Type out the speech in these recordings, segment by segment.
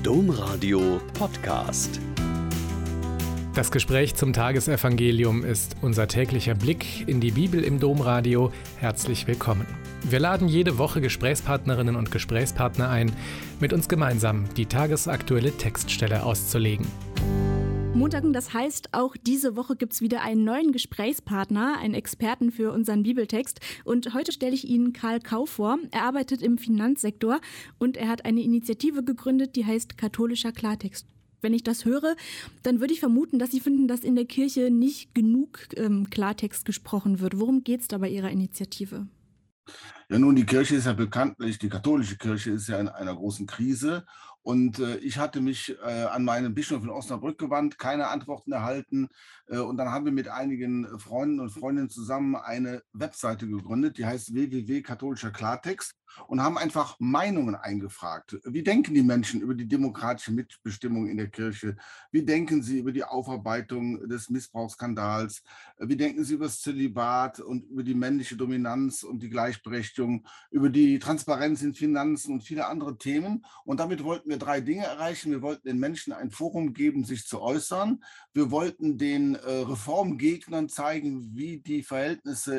Domradio Podcast. Das Gespräch zum Tagesevangelium ist unser täglicher Blick in die Bibel im Domradio. Herzlich willkommen. Wir laden jede Woche Gesprächspartnerinnen und Gesprächspartner ein, mit uns gemeinsam die tagesaktuelle Textstelle auszulegen. Montagen, das heißt, auch diese Woche gibt es wieder einen neuen Gesprächspartner, einen Experten für unseren Bibeltext. Und heute stelle ich Ihnen Karl Kau vor. Er arbeitet im Finanzsektor und er hat eine Initiative gegründet, die heißt Katholischer Klartext. Wenn ich das höre, dann würde ich vermuten, dass Sie finden, dass in der Kirche nicht genug Klartext gesprochen wird. Worum geht es da bei Ihrer Initiative? Ja, nun, die Kirche ist ja bekanntlich, die katholische Kirche ist ja in einer großen Krise. Und ich hatte mich an meinen Bischof in Osnabrück gewandt, keine Antworten erhalten. Und dann haben wir mit einigen Freunden und Freundinnen zusammen eine Webseite gegründet, die heißt www.katholischer Klartext, und haben einfach Meinungen eingefragt. Wie denken die Menschen über die demokratische Mitbestimmung in der Kirche? Wie denken sie über die Aufarbeitung des Missbrauchsskandals? Wie denken sie über das Zölibat und über die männliche Dominanz und die Gleichberechtigung, über die Transparenz in Finanzen und viele andere Themen? Und damit wollten wir 3 Dinge erreichen. Wir wollten den Menschen ein Forum geben, sich zu äußern. Wir wollten den Reformgegnern zeigen, wie die Verhältnisse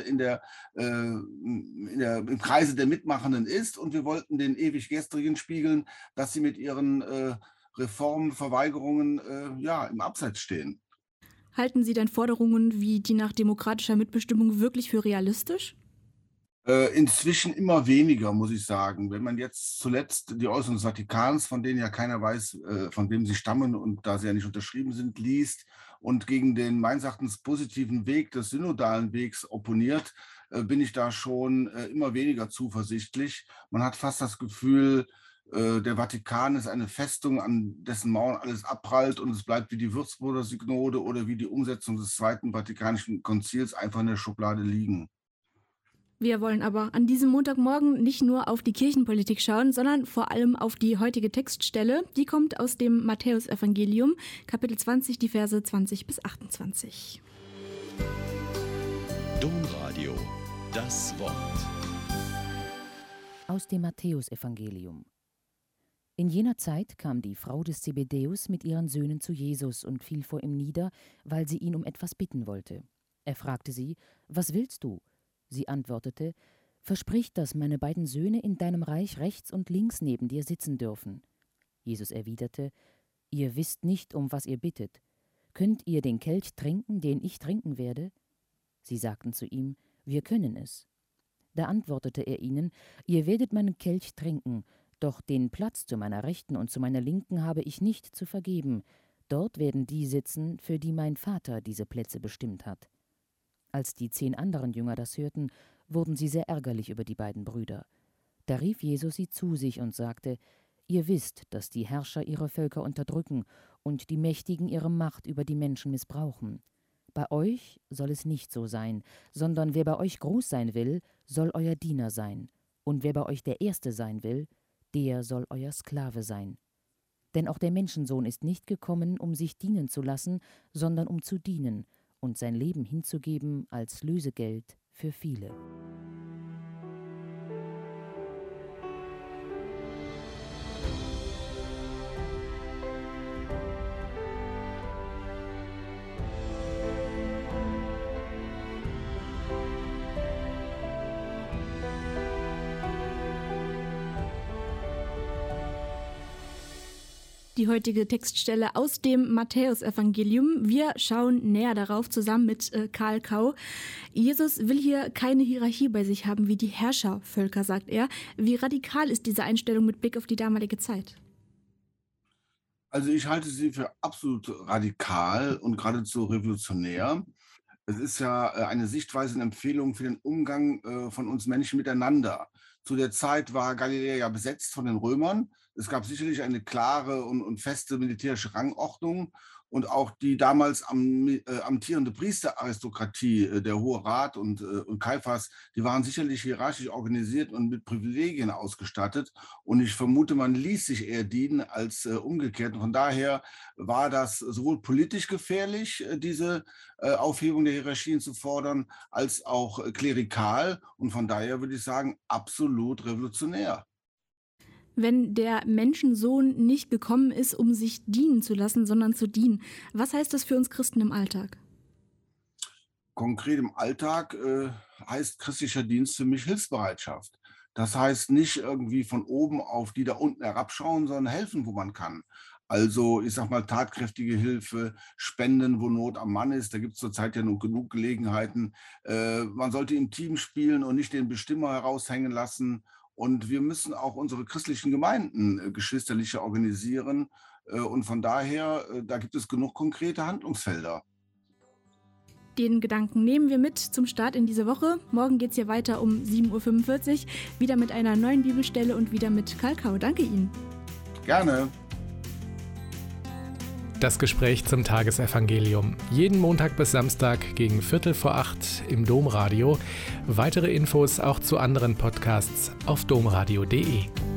im Kreise der Mitmachenden ist. Und wir wollten den ewig Gestrigen spiegeln, dass sie mit ihren Reformverweigerungen im Abseits stehen. Halten Sie denn Forderungen wie die nach demokratischer Mitbestimmung wirklich für realistisch? Inzwischen immer weniger, muss ich sagen. Wenn man jetzt zuletzt die Äußerungen des Vatikans, von denen ja keiner weiß, von wem sie stammen und da sie ja nicht unterschrieben sind, liest und gegen den meines Erachtens positiven Weg des synodalen Wegs opponiert, bin ich da schon immer weniger zuversichtlich. Man hat fast das Gefühl, der Vatikan ist eine Festung, an dessen Mauern alles abprallt und es bleibt wie die Würzburger Synode oder wie die Umsetzung des Zweiten Vatikanischen Konzils einfach in der Schublade liegen. Wir wollen aber an diesem Montagmorgen nicht nur auf die Kirchenpolitik schauen, sondern vor allem auf die heutige Textstelle. Die kommt aus dem Matthäusevangelium, Kapitel 20, die Verse 20 bis 28. Domradio, das Wort. Aus dem Matthäusevangelium. In jener Zeit kam die Frau des Zebedäus mit ihren Söhnen zu Jesus und fiel vor ihm nieder, weil sie ihn um etwas bitten wollte. Er fragte sie: Was willst du? Sie antwortete: Versprich, dass meine beiden Söhne in deinem Reich rechts und links neben dir sitzen dürfen. Jesus erwiderte: Ihr wisst nicht, um was ihr bittet. Könnt ihr den Kelch trinken, den ich trinken werde? Sie sagten zu ihm: Wir können es. Da antwortete er ihnen: Ihr werdet meinen Kelch trinken, doch den Platz zu meiner Rechten und zu meiner Linken habe ich nicht zu vergeben. Dort werden die sitzen, für die mein Vater diese Plätze bestimmt hat. Als die 10 anderen Jünger das hörten, wurden sie sehr ärgerlich über die beiden Brüder. Da rief Jesus sie zu sich und sagte: Ihr wisst, dass die Herrscher ihre Völker unterdrücken und die Mächtigen ihre Macht über die Menschen missbrauchen. Bei euch soll es nicht so sein, sondern wer bei euch groß sein will, soll euer Diener sein. Und wer bei euch der Erste sein will, der soll euer Sklave sein. Denn auch der Menschensohn ist nicht gekommen, um sich dienen zu lassen, sondern um zu dienen und sein Leben hinzugeben als Lösegeld für viele. Die heutige Textstelle aus dem Matthäusevangelium. Wir schauen näher darauf zusammen mit Karl Kau. Jesus will hier keine Hierarchie bei sich haben wie die Herrschervölker, sagt er. Wie radikal ist diese Einstellung mit Blick auf die damalige Zeit? Also ich halte sie für absolut radikal und geradezu revolutionär. Es ist ja eine Sichtweise und Empfehlung für den Umgang von uns Menschen miteinander. Zu der Zeit war Galiläa ja besetzt von den Römern. Es gab sicherlich eine klare und feste militärische Rangordnung. Und auch die damals amtierende Priesteraristokratie, der Hohe Rat und Kaiphas, die waren sicherlich hierarchisch organisiert und mit Privilegien ausgestattet. Und ich vermute, man ließ sich eher dienen als umgekehrt. Und von daher war das sowohl politisch gefährlich, diese Aufhebung der Hierarchien zu fordern, als auch klerikal. Und von daher würde ich sagen, absolut revolutionär. wenn der Menschensohn nicht gekommen ist, um sich dienen zu lassen, sondern zu dienen. Was heißt das für uns Christen im Alltag? Konkret im Alltag heißt christlicher Dienst für mich Hilfsbereitschaft. Das heißt nicht irgendwie von oben auf die da unten herabschauen, sondern helfen, wo man kann. Also ich sag mal tatkräftige Hilfe, Spenden, wo Not am Mann ist. Da gibt es zurzeit ja nur genug Gelegenheiten. Man sollte im Team spielen und nicht den Bestimmer heraushängen lassen. Und wir müssen auch unsere christlichen Gemeinden geschwisterlicher organisieren. Und von daher, da gibt es genug konkrete Handlungsfelder. Den Gedanken nehmen wir mit zum Start in diese Woche. Morgen geht es hier weiter um 7.45 Uhr, wieder mit einer neuen Bibelstelle und wieder mit Karl Kau. Danke Ihnen. Gerne. Das Gespräch zum Tagesevangelium. Jeden Montag bis Samstag gegen 7:45 im Domradio. Weitere Infos auch zu anderen Podcasts auf domradio.de.